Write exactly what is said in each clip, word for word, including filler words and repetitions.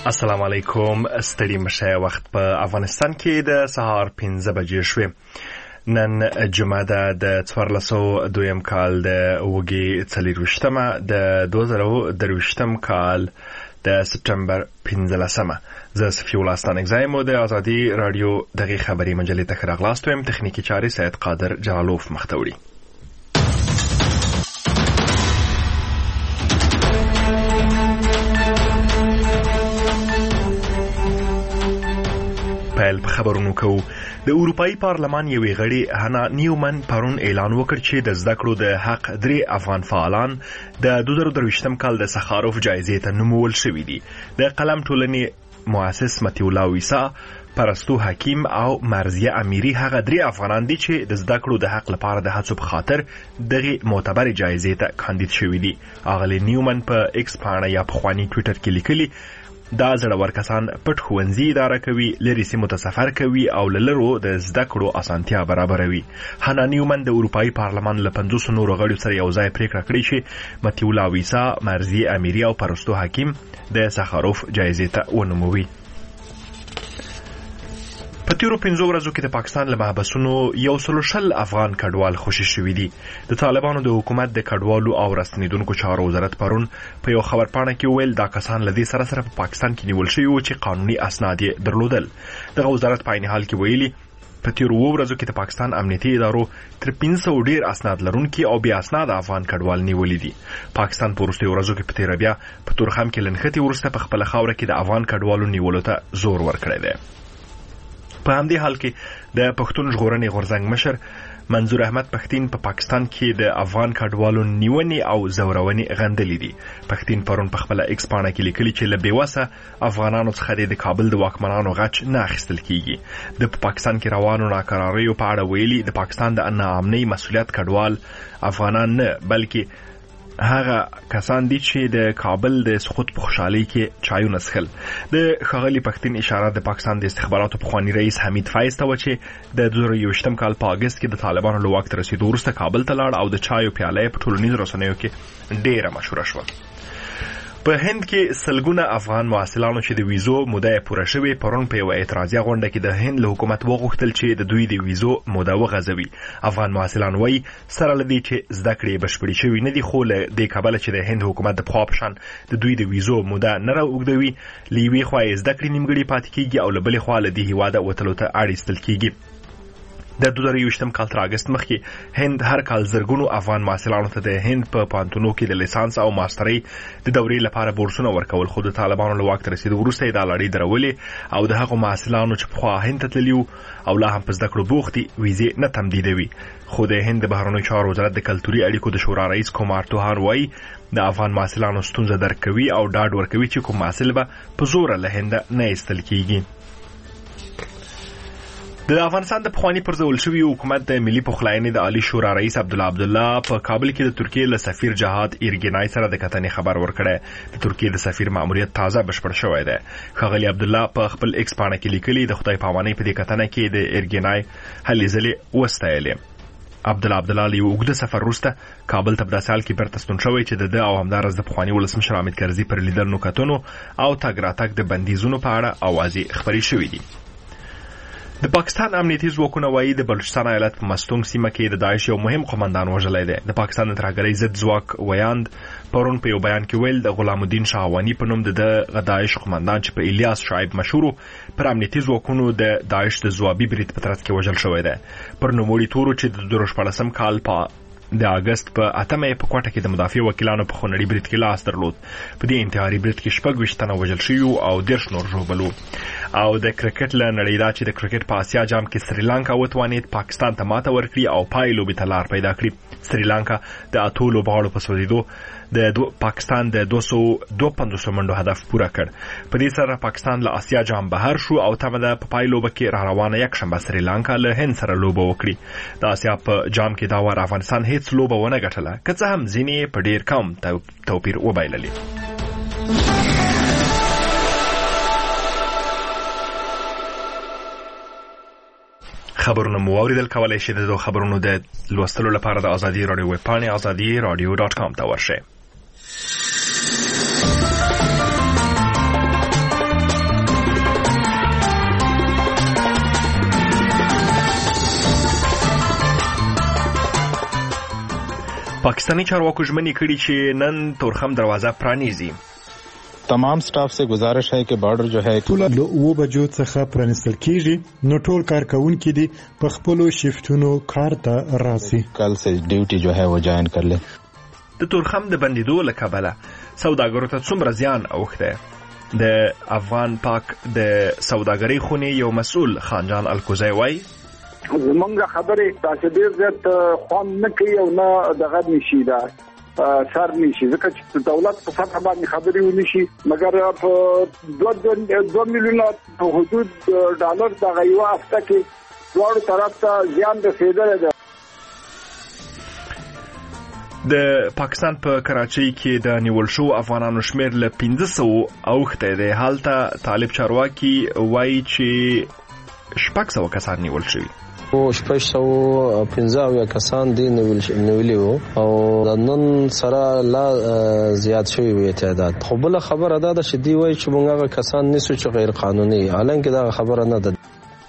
السلام علیکم. ستړي مشه. وخت په افغانستان کې د سهار پنځه بجې شوې. نن جمعه ده د څوارلسو دویم کال د اوږې څلېرویشتمه د دوه زره درویشتم کال د سپټمبر پنځلسمه. زه صفي الله ستانکزی مو د ازادي راډیو دغې خبري مجلې ته ښه راغلاست ویم. تخنیکي چارې سید قادر جلالوف مخته وړي. پیل په خبرونو کوو. د اروپایي پارلمان یوې غړي هانا نیومن پرون اعلان وکړ چې د زده کړو د حق درې افغان فعالان د دوه زره درویشتم کال د سخاروف جایزې ته نومول شوي دي. د قلم ټولنې مؤسس متي الله ویسا، پرستو حکیم او مرزیه امیری هغه درې افغانان دي چې د زده کړو د حق لپاره د هڅو په خاطر دغه معتبر جایزې ته کاندید شوي دي. اغلی نیومن په ایکس پاڼه یا پخوانی ټویټر کې لیکلي دا زړور کسان پټ ښوونځي اداره کوي، لرې سیمو ته سفر کوي او له لرو د زده کړو اسانتیا برابروي. هانا نیومن د اروپایي پارلمان له پنځوسو نورو غړو سره یو ځای پریکړه کړې چې متي الله ویسا، مرزیه امیری او پرستو حکیم د سخاروف جایزې ته ونوموي. په تیرو پنځو ورځو کې د پاکستان له محبسونو یو سلو شل افغان کډوال خوشي شوي دي. د طالبانو د حکومت د کډوالو او راستنیدونکو چارو وزارت پرون په یو خبرپاڼه کې ویل دا کسان له دې سره سره په پاکستان کې نیول شوي وو چې قانوني اسناد یې درلودل. دغه وزارت په عین حال کې ویلي په تیرو اووه ورځو کې د پاکستان امنیتي ادارو تر پنځه سوه ډیر اسناد لرونکي او بې اسناده افغان کډوال نیولي دي. پاکستان په وروستیو ورځو کې په تیره بیا په تورخم کې لنښتې وروسته په خپله خاوره کې د افغان کډوالو نیولو ته زور ورکړی دی. په همدې حال کې د پښتون ژغورنې غورځنګ مشر منظور احمد پښتين په پا پاکستان کې د افغان کډوالو نیونې او زورونې غندلې دي. پښتين پرون په خپل ایکس پاڼه کې لیکلي چې له بیوسه افغانانو څخه د کابل د واکمنانو غچ نه اخیستل کیږي. د په پاکستان کې روانو ناکراریو په اړه ویلي د پاکستان د ناامنۍ مسؤلیت کډوال افغانان نه بلکې هغه کسان دي چې د کابل د سقوط په خوشحالۍ کې چایونه څښل. د ښاغلي پښتين اشاره د پاکستان د استخباراتو پخوانی رئیس حمید فیض ته و چې د دوه زره یوویشتم کال په اګست کې د طالبانو له واک ته رسیدو وروسته کابل ته لاړ او د چایو پیاله په ټولنیزو رسنیو کې ډیره مشهوره شوه. په هند کې سلګونه افغان محصلانو چې د ویزو موده پوره شوې پرون په یو اعتراضي غونډه کې د هند له حکومت وغوښتل چې د دوی د ویزو موده وغځوي. افغان محصلان وایي سره له دې چې زده کړې بشپړې شوي نه دي، خو له دې کبله چې د هند حکومت د پخوا په شان د دوی د ویزو موده نه راوږدوي، له یوې خوا یې زده کړې نیمګړې پاتې کېږي او له بلې خوا له دې هېواده وتلو ته اړ ایستل کېږي. د دوه زره یوویشتم کال تر اګست مخکې هند هر کال زرګونو افغان محصلانو ته د هند په پوهنتونونو کې د لیسانس او ماسترۍ د دورې لپاره بورسونه ورکول، خو د طالبانو له واک ته رسیدو وروسته یې دا لړۍ درولې او د هغو محصلانو چې پخوا هند ته تللي وو او لا هم په زده کړو بوخت دي ویزې نه تمدیدوي. خو د هند د بهرنیو چارو وزارت د کلتوري اړیکو د شورا رئیس کومار توهان وایي د افغان محصلانو ستونزه درک کوي او ډاډ ورکوي چې کوم محصل به په زوره له هنده نه ایستل کېږي. د افغانستان د پخوانی پرځول شوی حکومت د ملي پخلاینې د عالی شورا رئیس عبدالله عبدالله په کابل کې د ترکیې له سفیر جهاد ایرګنای سره د کتنې خبر ورکړی. د ترکیې د سفیر ماموریت تازه بشپړ شوی دی. ښاغلي عبدالله په خپل ایکس پاڼه کې لیکلي د خدای پامانۍ په دې کتنه کې د ایرګنای هلې ځلې وستایلې. عبدالله عبدالله له یو اوږده سفر وروسته کابل ته په داسې حال کې بیرته ستون شوی چې د ده او همداراز د پخواني ولسمشر حامد کرزي پر لیدلو کتنو او تګ راتګ د بندیزونو په اړه اوازې خپرې شوې دي. د پاکستان امنیتي ځواکونه وایي د بلوچستان ایالت په مستونګ سیمه کې د داعش یو مهم قومندان وژلی دی. د پاکستان د ترهګرۍ ضد ځواک ویاند پرون په یو بیان کې ویل د غلام الدین شاهواني په نوم د د داعش قومندان چې په الیاس شعیب مشهور پر امنیتي ځواکونو د داعش د ځوابي برید په ترڅ کې وژل شوی دی. پر نوموړي تورو چې د دوه زره شپاړسم کال په د اګست په اتمه په کوټه کې د مدافع وکیلانو په خونړي برید کې لاس درلود. په دې انتحاري برید کې شپږ ویشت تنه وژل شوي او دېرش نور ژوبل وو. او د کرکټ له نړۍ دا چې د کرکټ په اسیا جام کې سریلانکا وتوانید پاکستان ته ماته ورکړي او پای لوبې ته لار پیدا کړي. سریلانکا د اتو لوبغاړو په سوځېدو د دو پاکستان د دوه سوه دوه پنځوس منډو هدف پوره کړ. په دې سره پاکستان له اسیا جام بهر شو او تمه ده په پای لوبه کې را روانه یکشنبه سریلانکا له هند سره لوبه وکړي. د اسیا په جام کې دا وار افغانستان هیڅ لوبه ونه ګټله، که څه هم ځینې په ډیر کم توپیر وبایللې. خبرونه مو اوریدل. کولای شئ د خبرونو د لوستلو لپاره د ازادي رادیو ویب پاڼې ازادي رادیو ډاټ کام ته ورشئ. پاکستاني چارواکو ژمنې کړي چې نن تورخم دروازه پرانیزي. تمام سٹاف سے گزارش ہے کہ بارڈر جو ہے ټول و بجو څخه پرانستل کیږي نو ټول کارکونکي دي په خپل شیفتونو کار ته راسي. کل سے ډیوټي جو ہے وہ جوائن کر لے. د تورخم د بندیدو له کبله سوداګرو ته څومره زیان اوښتی؟ د افغان پاک د سوداګرۍ خونې یو مسؤل خانجان الکوزی وایي زمونږ خبرې تاسو ډېر زیات خوند نه کوي او نه دغه نشي دا سر نشي ځکه چې دولت په سطح باندې خبرې ونشي مګر په دوه میلیونه په حدود ډالر دغه یوه هفته کې دواړو طرف ته زیان رسېدلی دی. د پاکستان په کراچۍ کې د نیول شو افغانانو شمیر له پنځه سوو اوښتی دی. هلته طالب چارواکي وایي چې شپږ سوه کسان نیول شوي او شپږ سوه پنځه اویا کسان دي نیولي وو او د نن سره لا زیات شوي وي تعداد. خو بله خبره دا ده چې دوی وایي چې موږ هغه کسان نیسو چې غیر قانوني، حالانکه دغه خبره نه ده.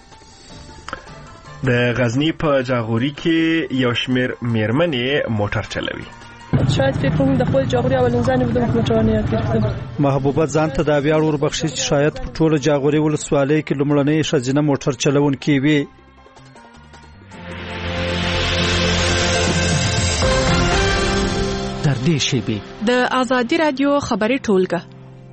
د غزني په جاغوري کې یو شمیر میرمنې موټر چلوي. شاید فکر کنم د خود جاغوری اولین زنی بودم که موټرانه یاد گرفتم. محبوبه ځان ته دا ویاړ وربخښي چې شاید په ټوله جاغوري ولسوالۍ کې لومړنۍ ښځینه موټر چلوونکې وي. در دې شیبې د آزادي رادیو خبري ټولګه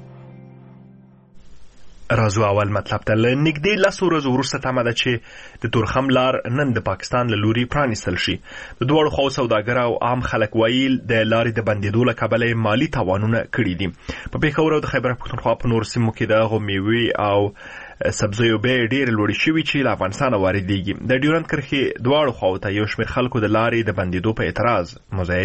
راځو اول مطلب ته. له نږدې لسو ورځو وروسته تمه ده چې د تورخم لار نن د پاکستان له لوري پرانیستل شي. د دواړو خواو سوداګر او عام خلک وایي د لارې د بندېدو له کبله مالي تاوانونه کړي دي. په پېښور او د خیبر پښتونخوا په نورو سیمو کې د هغو میوې او سبزیو بیې ډېرې لوړې شوي چې له افغانستانه واردېږي. د ډیورنډ کرښې دواړو خواو ته یو شمېر خلکو د لارې د بندېدو په اعتراض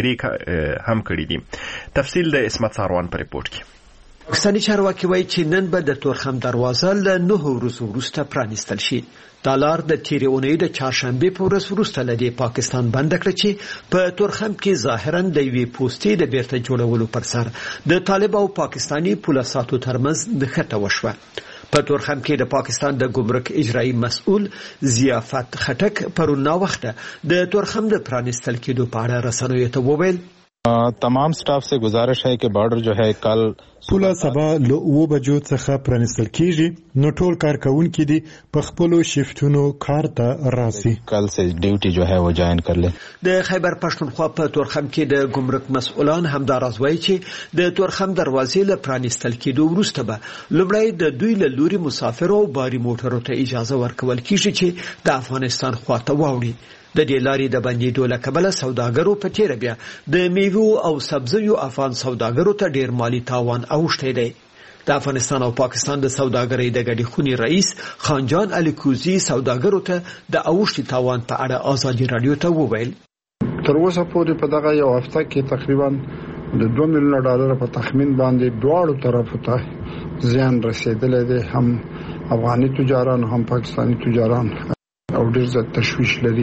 مظاهرې هم کړي دي. تفصیل د اسمت ساروان په ریپورټ کې. پاکستاني چارواکي وایي چې نن به د تورخم دروازه له نهو ورځو وروسته پرانیستل شي. دا لار د تیرې اونۍ د چهارشنبې په ورځ وروسته له دې پاکستان بنده کړه چې په تورخم کې ظاهراً د یوې پوستې د بیرته جوړولو پر سر د طالب او پاکستاني پولساتو ترمنځ نښته وشوه. په تورخم کې د پاکستان د ګمرک اجرایی مسؤل ضیافت خټک پرون ناوخته د تورخم د پرانیستل کېدو په اړه رسنیو ته وویل تمام سٹاف سے گزارش ہے کہ بارڈر جو ہے کل ټول سبا له و بجو څخه پرانستل کیږي نو ټول کارکونکي دي په خپل شیفتونو کار ته راسي. کل سے ډیوټي جو ہے وہ جوائن کر لے. د خیبر پښتونخوا په تورخم کې د ګمرک مسؤلان همدا راز وایي چې د تورخم دروازې له پرانستل کېدو وروسته به لومړی د دوی له لوري مسافرو او باري موټرو ته اجازه ورکول کیږي چې د افغانستان خواته واوړي. د دې لارې د بندېدو له کبله سوداګرو په تیره بیا د میوو او سبزیو افغان سوداګرو ته ډېر مالي تاوان اوښتی دی. د افغانستان او پاکستان د سوداګرۍ د ګډې خونې رئیس خانجان الکوزي سوداګرو ته د اوښتي تاوان په اړه آزادي رادیو ته وویل تر اوسه پورې په دغه یو هفته کې تقریبا د دوه میلیونه ډالر په تخمین باندې دواړو طرفو ته زیان رسېدلی دی، هم افغاني تجاران هم پاکستاني تجاران او ډېر زیات تشویش لري.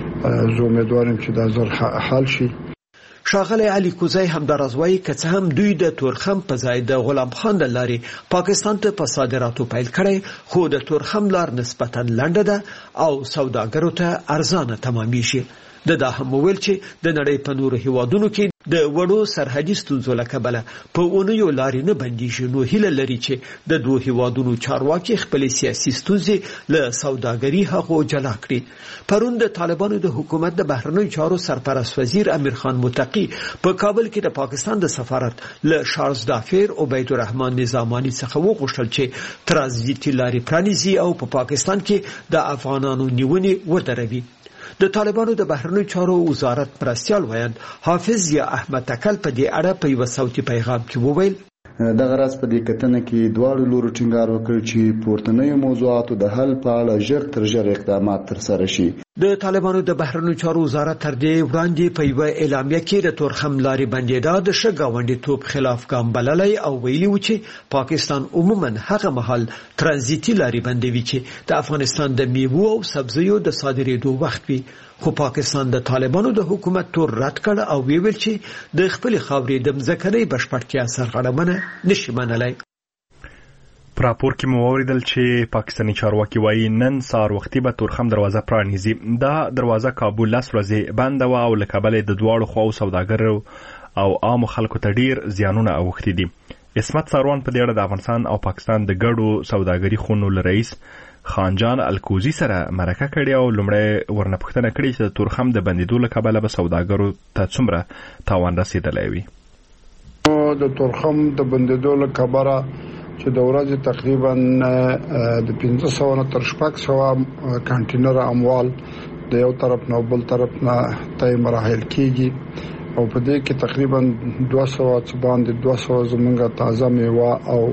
زه امیدوارم چې دا زر حل شي. ښاغلی علي کوزی همداراز وایي که څه هم دوی د تورخم په ځای د غلام خان له لارې پاکستان ته په صادراتو پیل کړی خو د تورخم لار نسبتا لنډه ده او سوداګرو ته ارزانه تمامیږي. د دا هم وویل چې د نړۍ په نورو هیوادونو کې د وړو سرحدي ستونزو له کبله په اونیو لارې نه بندیږي. نو هیله لري چې د دوه هیوادونو چارواکي خپلې سیاسي ستونزې له سوداګري هغو جلا کړي. پرون د طالبانو د حکومت د بهرنیو چارو سرپرست وزیر امیر خان متقي په کابل کې د پاکستان د سفارت له شارلز دافیر عبید الرحمن نظامانی څخه وغوښتل چې ترانزیتي لارې پرانیزي او په پاکستان کې د افغانانو نیونې ودروي. د طالبانو د بهرنیو چارو وزارت مرستیال ویاند حافظ یا احمد تکل په دې اړه په یو صوتي پیغام کې وویل دغه راز په دې کتنه کې دواړو لورو ټینګار وکړ چې پورتنیو موضوعاتو د حل په اړه ژر تر ژره اقدامات ترسره شي. د طالبانو د بهرنیو چارو وزارت تر دې وړاندې په یو اعلامیه کې د تورخم لارې بندېدا د ښه ګاونډیتوب خلاف ګام بللی او ویلي و چې پاکستان عموما هغه مهال ترانزیتي لارې بندوي چې د افغانستان د میوو او سبزیو د صادرېدو وخت وي. خو پاکستان د طالبانو د حکومت تور رد کړ او ویل چې د خپل خاورې د مځکنۍ بشپړتیا سرغړونه نشي منلای. په راپور کې مو واوریدل چې پاکستاني چارواکي وایي نن سهار وختي به تورخم دروازه پرانیزي. دا دروازه کابل لس ورځې بنده وه او له کبله د دواړو خواو سوداګرو او عامو خلکو ته ډیر زیانونه اوښتي دي. عصمت ساروان په دې اړه د افغانستان او پاکستان د ګډو سوداګري خونو له رئیس خانجان الکوزي سره مرکه کړې او لومړی ورنه پوښتنه کړې چې د تورخم د بندېدو له کبله به سوداګرو ته څومره تاوان رسېدلی وي. د تورخم د بندېدو له کبله چې د ورځې تقریبا د پنځه سوه نه تر شپږ سوه کانټینر اموال د یو طرف نه بل طرف نه طی مراحل کېږي او په دې کې تقریبا دوه سوه څه باندې دوه سوه زمونږ تازه میوه او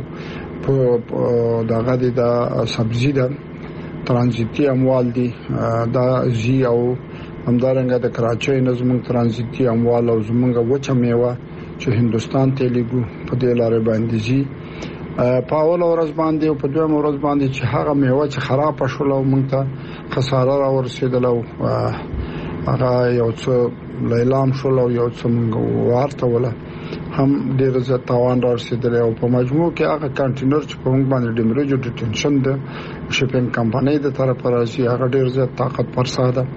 په دغه د سبزي ده ترانزیتي اموال دي دا زی او همدارنګه د کراچۍ نه زمونږ ترانزیتي اموال او زمونږ وچه میوه چې هندستان ته لیږو په دې لارې باندې زی په اول ورځ باندې او په دویم ورځ باندې چې هغه میوه چې خراب شول او موږ ته خساره را ورسېدله او هغه یو څه لیلام شول او یو څه موږ ورته وله هم ډېر زیات تاوان را رسېدلی او په مجموع کې هغه کانټینر چې په موږ باندې ډیمریج او ډیټنشن د شپینګ کمپنۍ د طرفه راځي هغه ډېر زیات طاقت پرسا ده.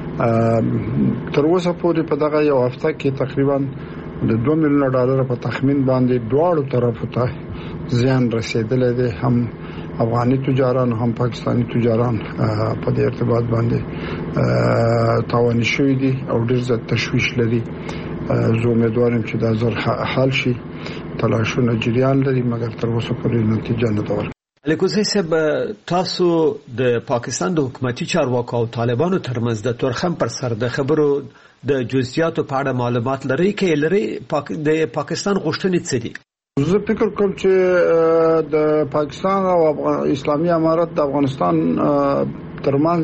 تر اوسه پورې په دغه یو هفته کې تقریبا د دوه میلیونه ډالر په تخمین باندې دواړو طرفو ته زیان رسیدلی دی، هم افغاني تجاران هم پاکستاني تجاران په دې ارتباط باندې تاواني شوي دي او ډېر زیات تشویش لري. زه امیدوار یم چې دا زر حل شي. تلاشونه جریان لري مګر تر اوسه پورې نتیجه نه ده ورکړې. الکوزی صاحب تاسو د پاکستان د حکومتي چارواکو او طالبانو ترمنځ د تورخم پر سر د خبرو د جزئیاتو په اړه معلومات لري کې لري د پاکستان غوښتنې څه دي؟ زه فکر کوم چې د پاکستان او اسلامي امارت د افغانستان ترمنځ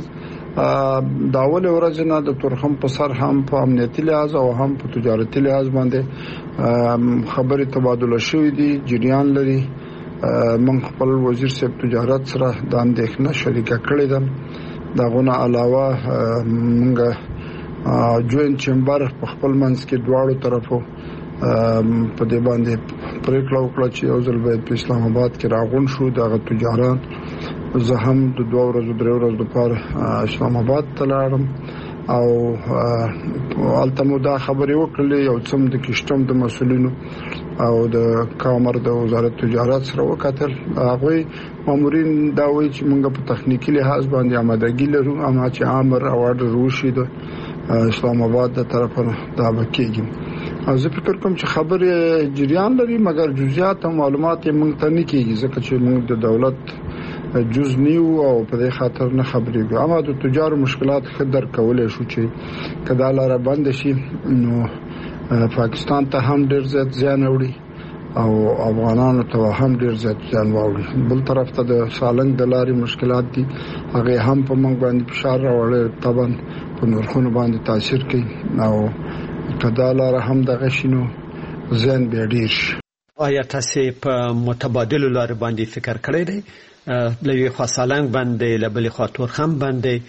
د اول ورځ نه د تورخم په سر هم په امنیتي لحاظ او هم په تجارتي لحاظ باندې خبرې تبادله شوې دي، جریان لري. من خپل وزیر صاحب تجارت سره د اندېښنه شریکه کړې ده. دغه علاوه موږ جوینټ چمبر په خپل منځ کې دواړو طرفو په دې باندې پریکړه وکړه چې یو ځل باید په اسلام آباد کې راغون شو دغه تجاران. زه هم د دوه ورځو درې ورځو لپاره اسلام آباد ته لاړم او هلته مو دا خبرې وکړلې یو څه د کشتم د مسؤلینو او د کامر د وزارت تجارت سره وکتل. هغوی مامورین دا وایي چې موږ په تخنیکي لحاظ باندې آمادګي لرو، اما چې امر او اورډر وشي د اسلام آباد د طرفه دا به کېږي. او زه فکر کوم چې خبرې جریان لري مګر جزئیات او معلومات یې موږ ته نه کېږي ځکه چې موږ د دولت جز نیو او په دې خاطر نه خبرېږو. اما د تجارو مشکلات ښه درک کولی شو چې که دا لاره بنده شي نو پاکستان ته هم ډېر زیات زیان اوړي او افغانانو ته هم ډېر زیات زیان واوړي. بل طرف ته د سالنګ د لارې مشکلات دي، هغې هم په موږ باندې فشار راوړی، طبعا په نرخونو باندې تاثیر کوي او که دا لاره هم دغه شي نو زیان بیا ډېر شي. آیا تاسې په متبادلو لارې باندې فکر کړی دی؟ له یوې خوا سالنګ باندې له بلې خوا تورخم باندې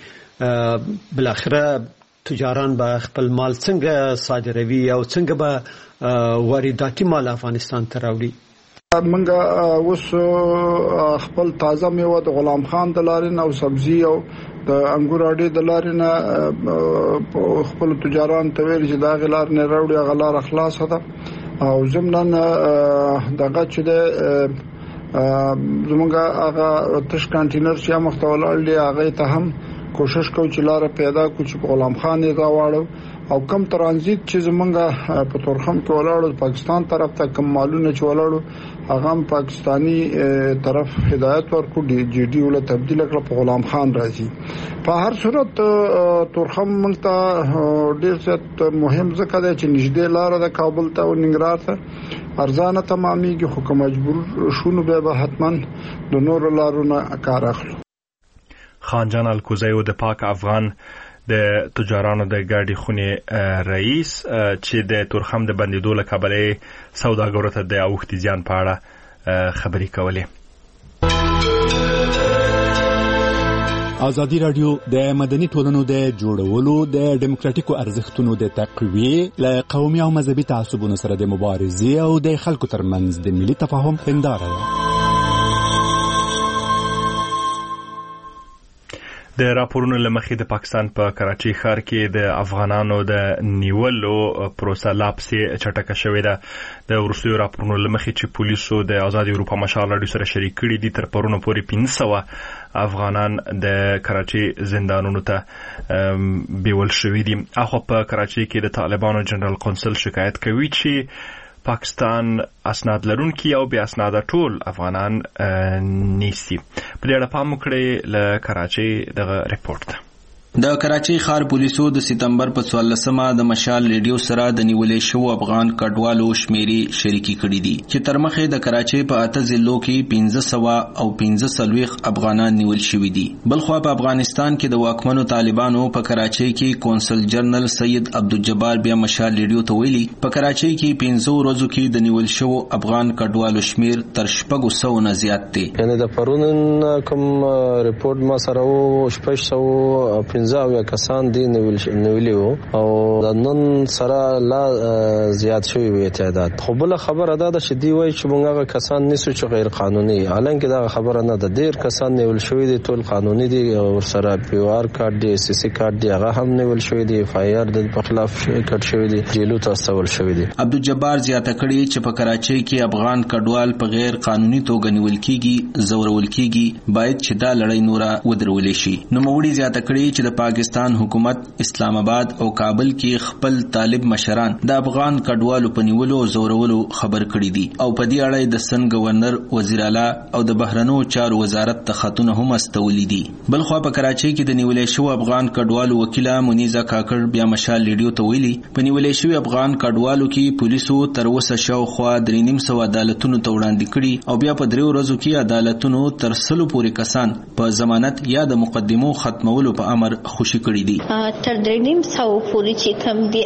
بالاخره تجاران به خپل مال څنګه صادروي او څنګه به وارداتي مال افغانستان ته راوړي؟ موږ اوس خپل تازه میوه د غلام خان د لارې نه او سبزي او د انګور اډې د لارې نه خپل تجاران ته ویل چې دا غلار نه راوړي، هغه لار خلاصه ده او ضمن دغه چې د زمونږ هغه تش کانټینر چې مخته ولاړ دی هغه ته هم کوشش کوو چې لار پیدا کړو چې غلام خان یې راوړو او کم ترانزیت چې زمونږ په تورخم کې ولاړو پاکستان طرف ته کم مالونه چې ولاړو هغه هم پاکستانی طرف هدایت ورکړو ډي جی ډي ول تبدیل کړ په غلام خان راځي. په هر صورت تورخم موږ ته ډیر څه مهم ځکه دی چې نږدې لار د کابل ته او ننګرهار ته ارزانه تمامېږي، خو که مجبور شونو بیا به حتما د نورو لارو نه کار اخلو. خانجان الکوزی د پاک افغان د تجارانو د ګاډي خونې رئیس چې د تورخم د بندېدو له کبله سوداګرو ته د اوښتي زیان په اړه خبرې کولې. ازادي رادیو د مدني ټولنو د جوړولو د ډیموکراتیکو ارزښتونو د تقویې له قومي او مذهبي تعصبونو سره د مبارزې او د خلکو ترمنځ د ملي تفاهم هنداره ده. د راپورونو له مخې د پاکستان په کراچي ښار کې د افغانانو د نیولو پروسه لا پسې چټکه شوې ده. د وروستیو راپورونو له مخې چې پولیسو د آزاد اروپا مشال راډیو سره شریک کړي دي، تر پرونه پورې پنځه سوه افغانان د کراچي زندانونو ته بیول شوي دي. اخو په کراچي کې د طالبانو جنرال قونسل شکایت کوي چې پاکستان اسناد لرونکي او بیا اسناد ټول افغانان نیسي. په دې اړه پام وکړئ. له کراچي دغه ریپورت ده. د کراچي ښار پولیسو د سپتمبر په څوارلسمه د مشال ریډیو سره د نیولې شو افغان کډوالو شمیرې شریکي کړي دي چې تر مخې د کراچي په اته ضلعو کې پنځه سوه او پنځه څلوېښت افغانان نیول شوي دي. بلخوا په افغانستان کې د واکمنو طالبانو په کراچي کې کونسل جنرال سید عبدالجبار بیا مشال ریډیو ته ویلي په کراچي کې پنځه ورځو کې د نیول شو افغان کډوالو شمیر تر شپږو سوو نه زیات دی. یعنې د پرون کوم ریپورت ما سره و شپږ سوه پنځه او کسان دي نیولي وو او د نن سره لا زیات شوی وي تعداد. خو بل خبره ده چې دی وایي چې موږ هغه کسان نیسو چې غیر قانوني، حالانکه دا خبره نه ده. ډیر کسان نیول شوی دي، ټول قانوني دي، ورسره پی او آر کارت دی، سی سی کارت دی، هغه هم نیول شوی دي، اف آی آر د په خلاف کټ شوی دي، جیلو ته استول شوی دي. عبدالجبار زیاته کړي چې په کراچۍ کې افغان کډوال په غیر قانوني توګه نیول کیږي، زورول کیږي، باید چې دا لړۍ نوره ودرولې شي. نو موړي زیاته کړي چې د پاکستان حکومت اسلام آباد او کابل کې خپل طالب مشران د افغان کډوالو په نیولو او زورولو خبر کړي دي او په دې اړه د سن گورنر، وزیر اعلی او د بهرنیو چارو وزارت ته خطونه هم استولي دي. بلخوا په کراچۍ کې د نیولې شو افغان کډوالو وکیله منیزه کاکړ بیا مشال ریډیو ته ویلي په نیولې شو افغان کډوالو کې پولیسو تر اوسه شاوخوا درې نیم سوه عدالتونو ته وړاندې کړي او بیا په دریو ورځو کې عدالتونو تر سلو پورې کسان په ضمانت یا د مقدمو ختمولو په امر خوشي کړي دي. تر درې نیم سوه پورې چې کوم دي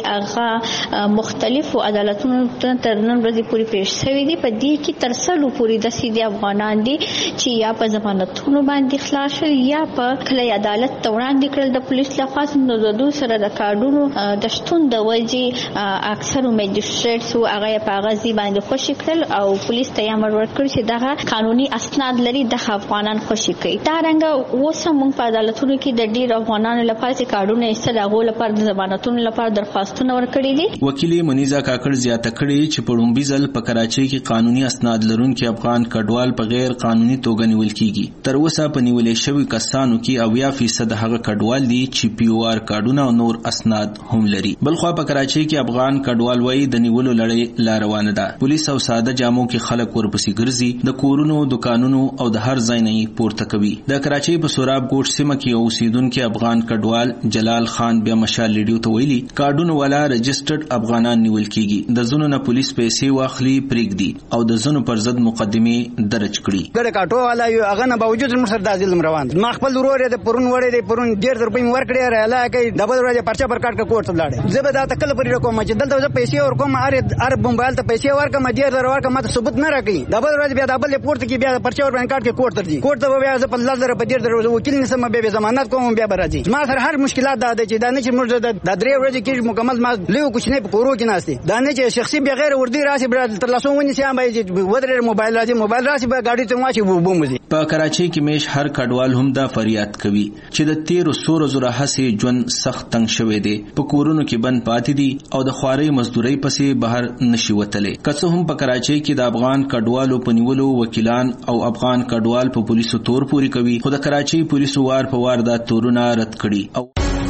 هغه مختلفو عدالتونو ته تر نن ورځې پورې پیښ شوي دي. په دې کې تر سلو پورې د سیدي افغانان دي چې یا په ضمانتونو باندې خلاص شول یا په کلي عدالت ته وړاندې کړل د پولیس لخوا. نو د دوی سره د کارډونو د شتون د وجې اکثرو میجسټریټسو هغه په هغه باندې خوشي کړل او پولیس ته امر ورکړ چې دغه قانوني اسناد لري دغه افغانان خوشي کوي. دا رنګه اوس هم په عدالتونو کې د ډیر افغانانو لپاره چې کارډونه ایستل هغو لپاره د ضمانتونو لپاره درخواستونه ورکړي دي. وکیل منیزه کاکړ زیاته کړي چې په لومړي ځل په کراچۍ کې قانوني اسناد لرونکي افغان کډوال په غیر قانوني توګه نیول کیږي. تر اوسه په نیولې شوي کسانو کې اویا فیصد هغه کډوال دي چې پی او آر کارډونه او نور اسناد هم لري. بلخوا په کراچۍ کې افغان کډوال وایي د نیولو لړۍ لا روانه ده. پولیس او ساده جامو کې خلک ورپسې ګرځي، د کورونو، دکانونو او د هر ځای نه یې پورته کوي. د کراچۍ په سوراب ګوټ سیمه کې اوسیدونکي افغان کډوال جلال خان بیا مشال ریډیو ته ویلي کارډونو والا رجسټرډ افغانان نیول کیږي، د زونو نه پولیس پیسې واخلي پرېږدي او د زونو پر ضد مقدمې درج کړي. ګډه کاټو والا یو هغه نه باوجود موږ سره د ظلم روان دي. ما خپل ورور د پرون وړې د پرون ډیر تر په ورکړې رااله کوي ډبل ورځ پرچا پر کاټ کوټ ته لاړې. زه به دا تکل پرې کوم چې دلته زه پیسې ورکوم ار ار موبایل ته پیسې ورکوم ډیر در ورکوم ماته ثبوت نه راکړي. ډبل ورځ بیا ډبل پورت کې بیا پرچا ور باندې کاټ کې کوټ ته ځي. کوټ ته بیا زه په لږ په ډیر در وکیل نسم به ضمانت کوم بیا برځي. ما سره هر مشکلات دا چې دا نه چې موږ د درې ورځې کې مکمل ما لیو کوچنی په کورو کې ناشته دا نه چې شخصي بغیر وردی راشي بر تر لاسو ونی سیام به ودرې موبایل راځي موبایل راشي به گاډي ته واچي وبومځي. په کراچۍ کې میش هر کډوال هم دا فریاد کوي چې د تیر سور زره هسې ژوند سخت تنگ شوی دی، په کورونو کې بند پاتې دي او د خواري مزدوري پسې بهر نشي وتلی. که څه هم په کراچۍ کې د افغان کډوالو په نیولو وکیلان او افغان کډوال په پولیسو تور پوري کوي، خو د کراچۍ پولیسو وار په وار دا تورونه رد کړي. او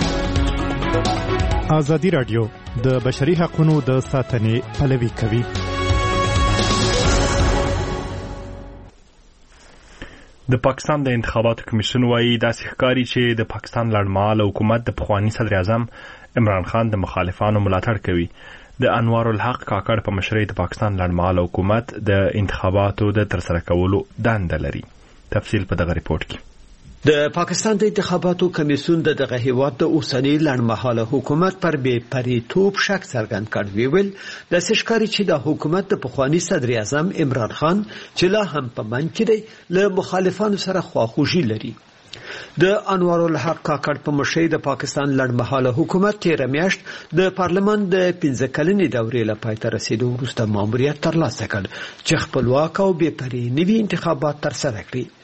ازادي رادیو د بشري حقوقو د ساتنې پلوي کوي. د پاکستان د انتخاباتو کمیشن وايي داسې ښکاري چې د پاکستان لړمحاله حکومت د پخواني صدر اعظم عمران خان د مخالفانو ملاتړ کوي. د انوار الحق کاکړ په مشرۍ د پاکستان لړمحاله حکومت د انتخاباتو د ترسره کولو دنده لري. تفصیل په دغه ریپورت کې. د پاکستان د انتخاباتو کمیسیون د دغه هیواد د اوسنی لړمحاله حکومت پر بې پریتوب شک څرګند کړ. ویل د سشکاري چې د حکومت د پخوانی صدر اعظم عمران خان چې لا هم په من کې دی له مخالفانو سره خواخوږي لري. د انوار الحق کاکړ په مشرۍ د پاکستان لړمحاله حکومت تیر میاشت د پارلمان د پنځه کلنې دورې له پای ته رسیدو وروسته ماموریت ترلاسه کړ چې خپلواک او بې پرې نوي انتخابات ترسره کړي.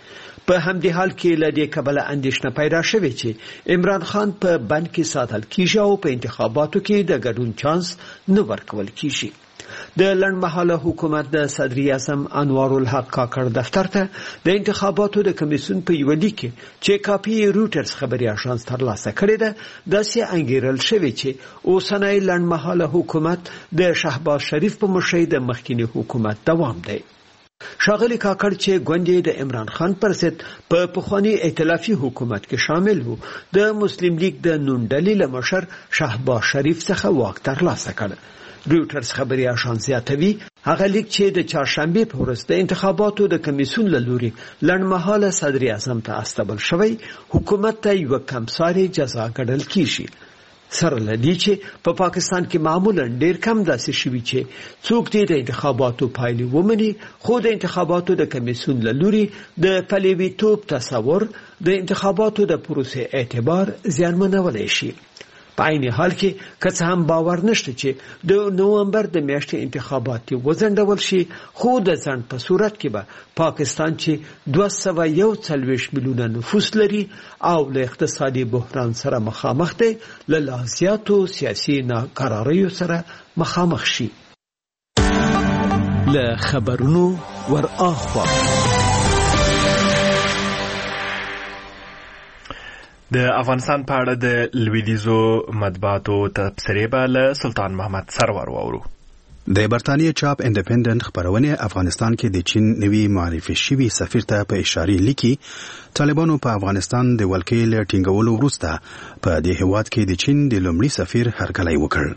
په همدې حال کې له دې کبله اندېښنه پیدا شوې چې عمران خان په بند کې ساتل کیږي او په انتخاباتو کې د ګډون چانس نه ورکول کیږي. د لنډمهاله حکومت د صدر اعظم انوار الحق کاکړ دفتر ته د انتخاباتو د کمیسیون په یو لیک چې کاپی روټرز خبري اژانس ترلاسه کړې ده داسې انګیرل شوی چې اوسنۍ لنډمهاله حکومت د شهباز شریف په مشرۍ د مخکینی حکومت دوام دی. شاغلی کاکړ چې ګوندې د عمران خان پر ضد په پخوانی ائتلافي حکومت کې شامل وو د مسلم لیگ د نون ډلې له مشر شهباز شریف څخه واک ترلاسه کړ. روټرز خبري اژانس زیاتوي هغه لیک چې د چهارشنبه په ورځ د انتخاباتو د کمیسیون له لوري لنډمهاله صدر اعظم ته استبل شوی حکومت ته یو کمساري جزا ګڼل کیږي. سره لدی چې په پا پاکستان کې معمولا ډیر کم داسې شوي چې څوک دې د انتخاباتو پایلې ومني خو د انتخاباتو د کمیسیون له لوري د پلیویتوب تصور د انتخاباتو د پروسې اعتبار زیانمنولی شي. په عین حال کې که څه هم باور نشته چې د نومبر د میاشتې انتخابات وځنډول شي خو د ځنډ په صورت کې به پاکستان چې دوه سوه یو څلوېښت میلیونه نفوس لري او له اقتصادي بحران سره مخامخ دی له لا زیاتو سیاسي ناکراریو سره مخامخ شي. له خبرونو ور اخوا د افغانستان په اړه د لویدیځو مطبوعاتو تبصرې به له سلطان محمد سرور واورو. د برتانیې چاپ انډیپندنت خبرونه افغانستان کې د چین نوي معرفي شوي سفیر ته په اشاره لیکي طالبانو په افغانستان د ولکې له ټینګولو وروسته په دې هیواد کې د چین د لومړي سفیر هرکلی وکړ.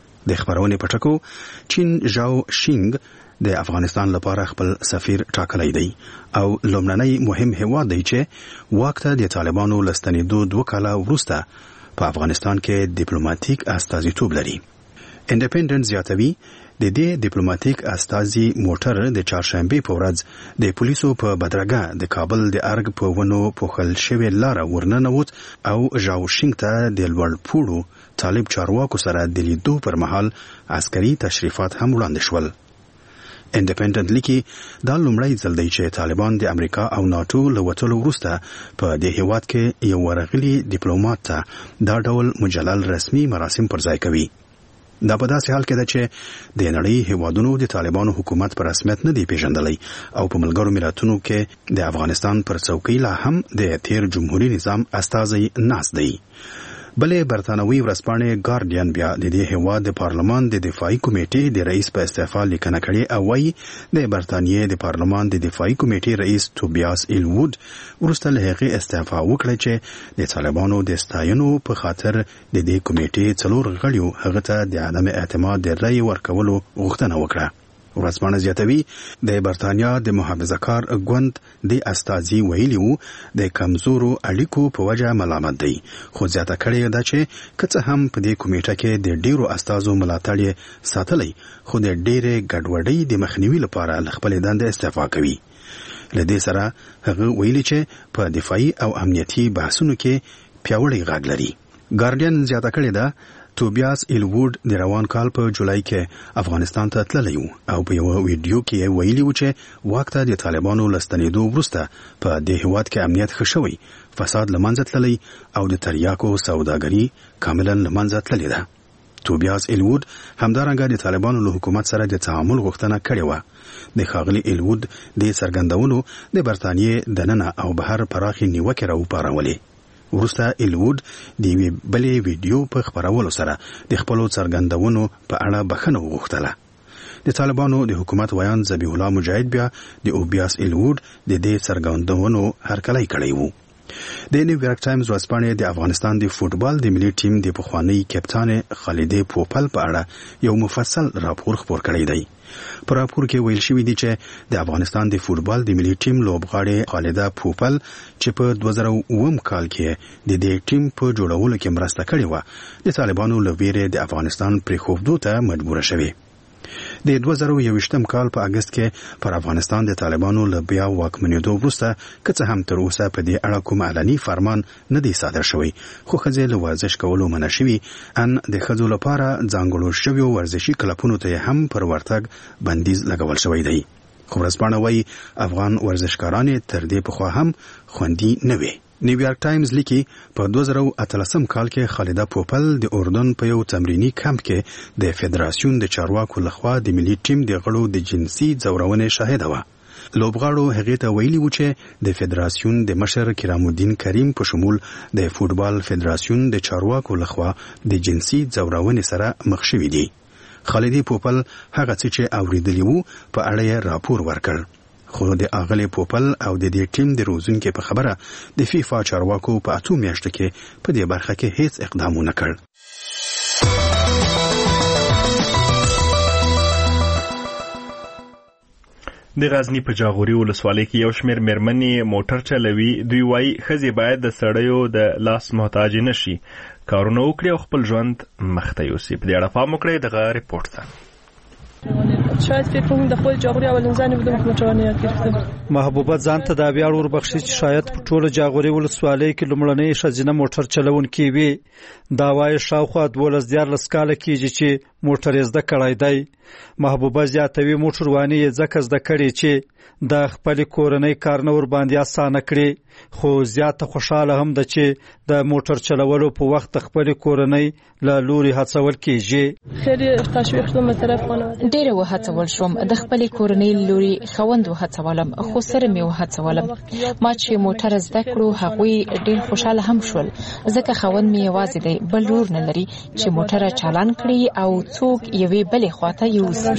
د خبرونه په ټکو چین ژاو شینګ د افغانستان لپاره خپل سفیر ټاکلی دی او لومړنی مهم هیواد دی چې واک ته د طالبانو لستنېدو دوه کاله وروسته په افغانستان کې ډیپلوماټیک استازیتوب لري. انډیپندنت زیاتوي د دې ډیپلوماټیک استازي موټر د چهارشنبه په ورځ د پولیسو په بدرګه د کابل د ارګ په ونو پوښل شوې لاره ورننوت او ژاو شینګ ته د لوړ پوړو طالب چارواکو سره د لیدو پر مهال عسکري تشریفات هم وړاندې شول. انډیپندنت لیکي دا لومړی ځل دی چې طالبان د امریکا او ناتو له وتلو وروسته په دې هیواد کې یو ورغلي ډیپلوماټ ته دا ډول مجلل رسمي مراسم پر ځای کوي. دا په داسې حال کې ده چې د نړۍ هیوادونو د طالبانو حکومت په رسمیت نه دی پیژندلی او په ملګرو ملتونو کې د افغانستان پر څوکۍ لا هم د تیر جمهوریت نظام استازی ناست دی. بلې برتانوي ورځپاڼې ګارډین بیا د دې هیواد د پارلمان د دفاعي کمیټې د رئیس په استعفا لیکنه کړې او وايي د برتانیې د پارلمان د دفاعي کمیټې رئیس توبیاس ایلوود وروسته له هغې استعفا وکړه چې د طالبانو د ستاینو په خاطر د دې کمیټې څلور غړیو هغه ته د عدم اعتماد د رأی ورکولو غوښتنه وکړه. ورځپاڼه زیاتوي د برتانیا د محافظه کار ګوند د استازي ویلي وو د کمزورو اړیکو په وجه ملامت دی خو زیاته کړې ده چې که څه هم په دې کمیټه کې د ډیرو استازو ملاتړ ساتلی خو د ډیرې ګډوډۍ د مخنیوي لپاره له خپلې دندې استعفا کوي. له دې سره هغه ویلي چې په دفاعي او امنیتي بحثونو کې پیاوړی غږ لري. ګارډین زیاته کړې ده توبیاس ایلوود د روان کال په جولای کې افغانستان ته تللی و او په یو ویډیو کې ویلي و چې واک ته د طالبانو لستنېدو وروسته په دې هیواد کې امنیت ښه شوی، فساد له منځه تللی او د تریاکو سوداګري کاملا له منځه تللې ده. توبیاس ایلوود همدارنګه د طالبانو له حکومت سره د تعامل غوښتنه کړې وه. د ښاغلي ایلوود د څرګندولو د برتانیې دننه او بهر پراخې نیوکې راوپارولې. وروسته ایلوود د یوې بلې ویډیو په خپرولو سره د خپلو څرګندونو په اړه بخښنه وغوښتله. د طالبانو د حکومت ویان ذبیح الله مجاهد بیا د اوبیاس ایلوود د دې څرګندونو هرکلی کړی و. د نیویارک ټایمز ورځپاڼې د افغانستان د فوټبال د ملي ټیم د پخوانۍ کپتان خالدې پوپل په اړه یو مفصل راپور خپور کړی دی. په راپور کې ویل شوی دی چې د افغانستان د فوټبال د ملي ټیم لوبغاړې خالده پوپل چې په دوه زره اووم کال کې د دې ټیم په جوړولو کې مرسته کړې وه د طالبانو له ویرې د افغانستان پرېښودو ته مجبوره شوې. د دوه زره یوویشتم کال په اګست کې پر افغانستان د طالبانو له بیا واکمنېدو وروسته که څه هم تر اوسه په دې اړه کوم علني فرمان نه دی صادر شوی خو ښځې له ورزش کولو منع شوي ان د ښځو لپاره ځانګړو شویو ورزشي کلبونو ته هم پر ورتګ بندیز لګول شوی دی. خو ورځپاڼه وایي افغان ورزشکاران تر دې پخوا هم خوندي نه وي. نیویارک ټایمز لیکي په دوه زره اتلسم کال کې خالده پوپل د اردن په یو تمرینی کمپ کې د فدراسیون د چارواکو لخوا د ملي ټیم د غړو د جنسي ځورونې شاهده وه. لوبغاړو هغې ته ویلي و چې د فدراسیون د مشر کرام الدین کریم په شمول د فوټبال فدراسیون د چارواکو لخوا د جنسي ځورونې سره مخ شوي دي. خالده پوپل هغه څه چې اوریدلی وو په اړه یې راپور ورکړ. خو د اغلی پوپل او د دې ټیم د روزونکو په خبره د فیفا چارواکو په اتو میاشتو کې په دې برخه کې هیڅ اقدام ونه کړ. د غزنی په جاغوري ولسوالۍ کې یو شمېر میرمنې موټر چلوي. دوی وایي ښځې باید د سړیو د لاس محتاج نه شي، کارونه وکړي او خپل ژوند مخته یوسي. په دې اړه پام وکړئ. دغه ریپورت ته شاید فکر کنم در خود جاغوری اولین زنی بودم که موټرانه یاد گرفتم. محبوبه ځان ته دا ویاړ وربخښي چې شاید په ټوله جاغوري ولسوالۍ کې لومړنۍ ښځینه موټر چلونکې وي. دا وایي شاوخوا دولس دیارلس کاله کېږي چې موټر یې زده کړی دی. محبوبه زیاتوي موټرواني یې ځکه زده کړې چې د خپلې کورنۍ کارونه ورباندې اسانه کړي، خو زیاته خوشحاله هم ده چې د موټر چلولو په وخت د خپلې کورنۍ له لوري هڅول کېږي. خیلی تشویق شدم به طرف خانواده. ډېره وهڅول شوم، د خپلې کورنۍ لوري خوند وهڅولم، خو سره مې وهڅولم. ما چې موټر زده کړو هغوی ډېر خوشحاله هم شول، ځکه خوند مې یوازې دی، بل لور نه لري چې موټر چالان کړي او څوک یوې بلې خواته یوسي.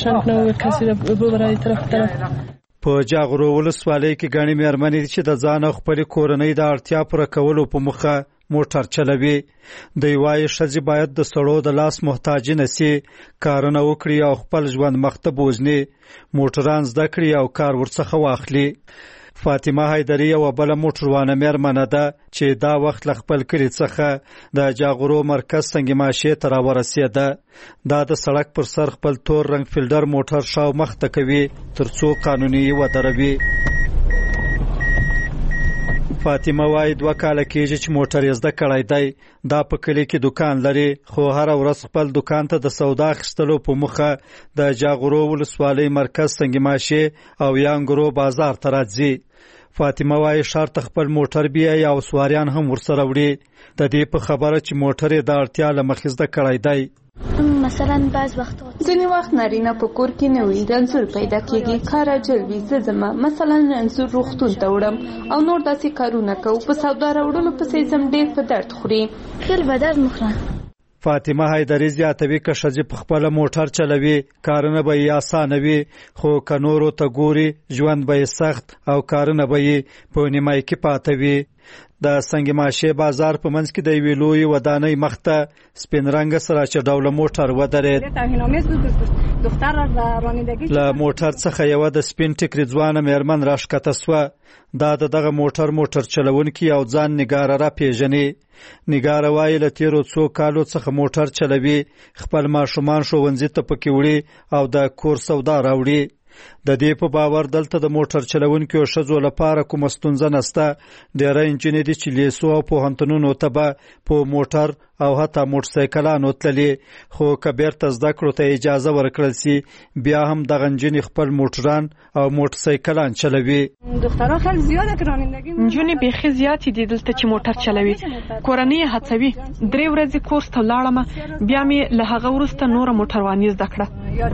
په جاغورو ولسوالۍ کې ګڼې میرمنې چې د ځان او خپلې کورنۍ د اړتیا پوره کولو په موخه موټر چلوي. دوی وایي ښځې باید د سړو د لاس محتاج نه سي، کارونه وکړي او خپل ژوند مخته بوځني، موټران زده کړي او کار ورڅخه واخلي. فاطمه حیدري یوه بله موټروانه میرمنه ده چې دا وخت له خپل کلي څخه د جاغورو مرکز سنگ ماشې ته راورسېده. دا د سړک پر سر خپل تور رنګ فیلډر موټر شاو مخته کوي تر څو قانوني ودروي. فاطمه وایي دوه کاله کېږي چې موټر یې زده کړی دی. دا په کلي کې دکان لري، خو هره ورځ خپل دکان ته د سودا اخیستلو په موخه د جاغورو ولسوالۍ مرکز سنگ ماشې او یانګرو بازار ته راځي. فاطمه وایي ښار ته خپل موټر بیایي او سواریان هم ورسره وړي. د دې په خبره چې موټر یې د اړتیا له مخې زده کړی دی. مثلا بعض وخت ځینې وخت نارینه په کور کې نه وي، رنځور پیدا کېږي، کار اجل وي، زه ځم مثلا رنځور روغتون ته وړم او نور داسې کارونه کوو، په سودا راوړلو پسې ځم، ډېر په درد خوري. خیل به درد مخوره. فاطمه حیدري زیاتوي که ښځې په خپله موټر چلوي کارونه به یې اسانه وي، خو که نورو ته ګوري ژوند به یې سخت او کارونه به یې په نیمایي کې پاته وي. د سنگ ماشې بازار په منځ کې د یوې لویې ودانۍ مخته سپین رنګه سراچه ډوله موټر ودرېد. له موټر څخه یوه د سپین ټیکري ځوانه میرمن راښکته سوه. دا د دغه موټر موټر چلونکي او ځان نګاره را پیژني. نګاره وایي له تیرو څو کالو څخه موټر چلوي، خپل ماشومان ښوونځي ته پکې وړي او د کور سودا راوړي. د دې په باور دلته د موټر چلونکو ښځو لپاره کومه ستونزه نشته. ډېری نجونې دي چې لیسو او پوهنتونونو ته به په موټر او حتی موټرسایکلانو تللي، خو که بیرته زده کړو ته اجازه ورکړل سي بیا هم دغه نجونې خپل موټران او موټرسایکلان چلوي. نجونې بیخي زیاتې دي دلته چې موټر چلوي. کورنۍ یې هڅوي. درې ورځې کورس ته ولاړم، بیا مې له هغه وروسته نوره موټرواني زده کړه.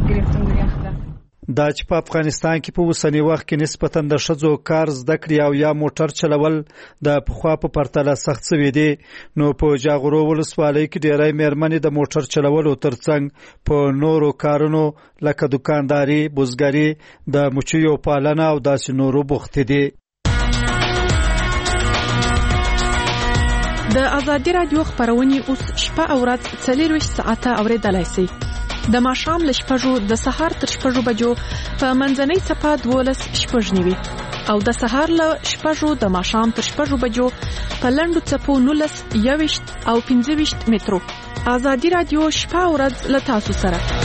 دا چې په افغانستان کې په اوسني وخت کې نسبتاً د ښځو کار زده کړې او یا موټر چلول د پخوا په پرتله سخت شوي دي، نو په جاغورو ولسوالۍ کې ډېری میرمنې د موټر چلولو ترڅنګ په نورو کارونو لکه دکانداري، بزګري، د مچیو پالنه او داسې نورو بوختې دي. د ازادي راډیو خپرونې اوس شپه او ورځ څلېرویشت ساعته اورېدلی شئ. د ماښام له شپږو د سهار تر شپږو بجو په منځنۍ څپه دولس شپږ نوي او د سهار له شپږو د ماښام تر شپږو بجو په لنډو څپو نولس یوویشت او پنځه ویشت مترو. ازادي راډیو شپه او ورځ له تاسو سره.